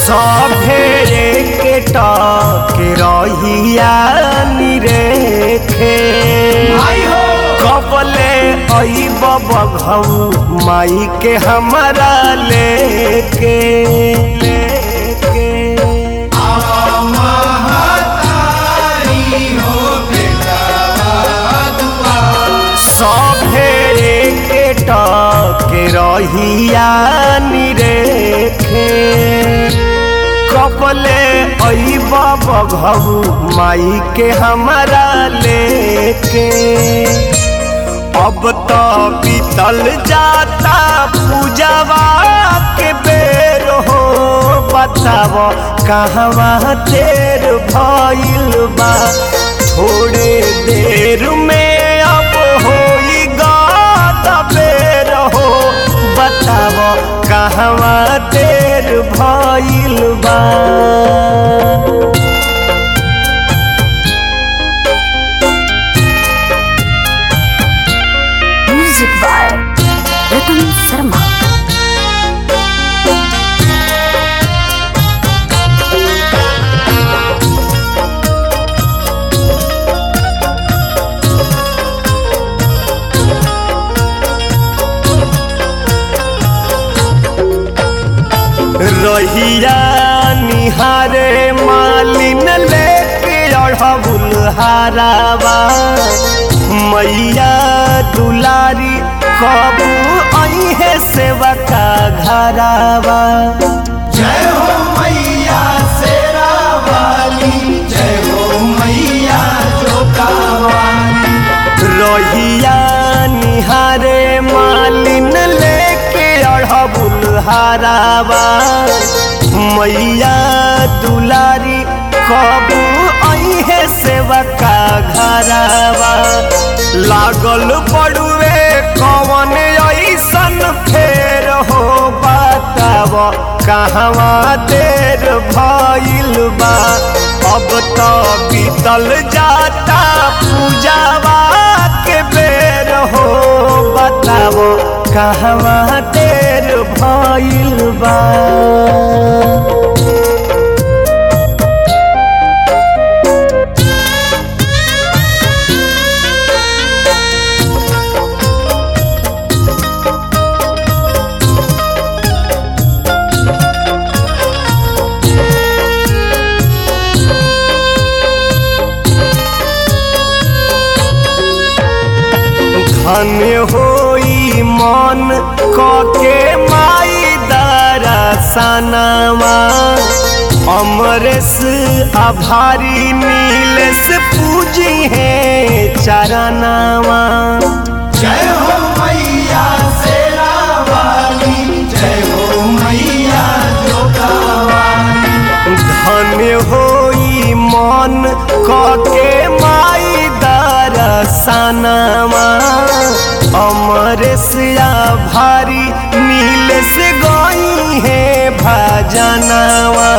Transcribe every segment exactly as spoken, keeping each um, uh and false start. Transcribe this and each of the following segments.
सभेरे के टके रहिया निरेखे कबले अइब बघऊ माई के हमारा लेके लेके सभेरे के टके रहिया निरेखे कबले अइब बघऊ माई के हमारा लेके अब तो बीतल जाता पूजवा के बेर हो बताव कहवा देर भइल बा थोड़े देर में अब होई गाता बेर हो बताव कहवा देर भइल बा। Music by Ratan Sharma. रहिया निहारे मालिन लेके अढ़बुल हारावा मैया दुलारी कबू अइहे सेवा का घरावा। जय हो मैया शेरा वाली, जय हो मैया जोका वाली। रहिया निहारे मालिन लेके अढ़बुल हारावा मैया दुलारी कबू अइहे सेवा का घरावा। लागल पड़ुए कवन ऐसन फेर हो बताव कहवा देर भइल बा अब तो बीतल जाता पूजवा के बेर हो बताव कहवा देर भइल बा। धन्य होई मन कके माई दरसनवा अमरेश आभारी नीलेश पूजी है चरणवा। जय हो मैया शेरा वाली, जय हो मैया जोका वाली। धन्य होई मन कके माई दरसनवा अमरेश आभारी नीलेश गई है भजनवा।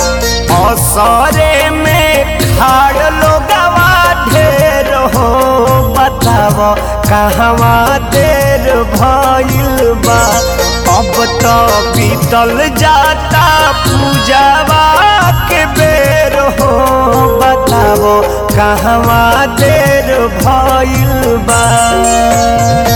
असरे में खाड़ लोगवा ढेर हो बताव कहवा देर भइल बा अब तो बीतल जाता पूजवा के बेर हो बताव कहवा देर भइल बा।